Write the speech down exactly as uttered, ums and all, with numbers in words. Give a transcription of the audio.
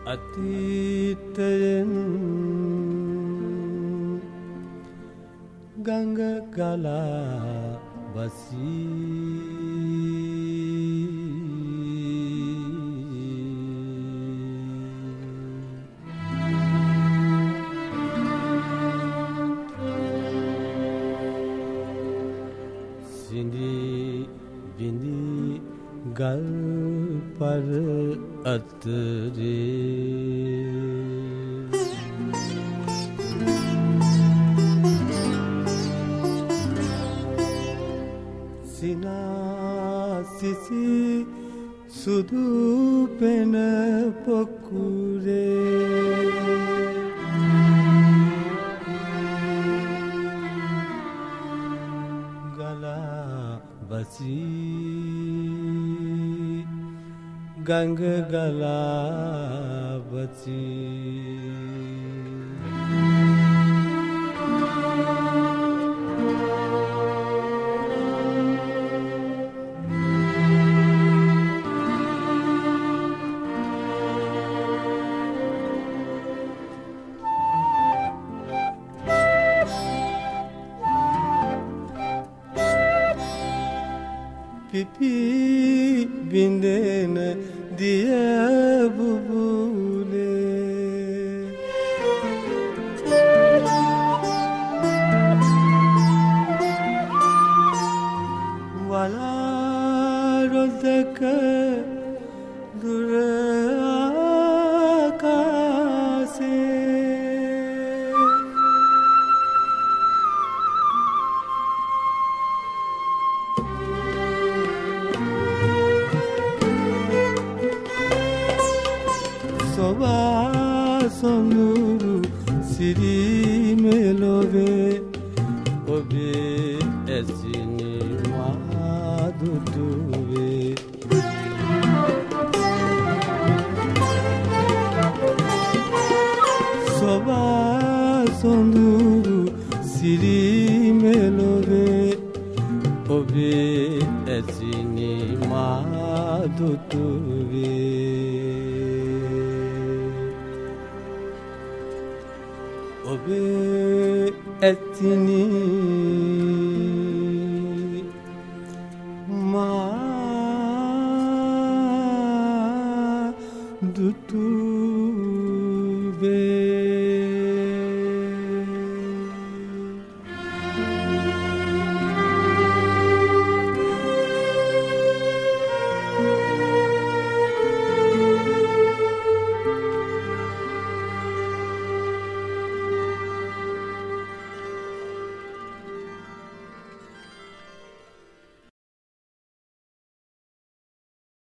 අතීතයෙන් ගඟ ගලා වසී සිඳී බිඳී ගල් පර අතරේ සිනාසිසි සුදු පෙන පොකුරේ ගලා වසී ගංග ගලා වසී පිපි බින්දෙන දිය බුබුලේ වලා රොදක දුර ආකාසේ සොබා සොඳුරු සිරි මෙලොවේ ඔබේ ඇසිනි මා දුටුවේ සොබා සොඳුරු සිරි මෙලොවේ ඔබේ ඇසිනි මා දුටුවේ ඔබේ ඇතිනි මා දුටු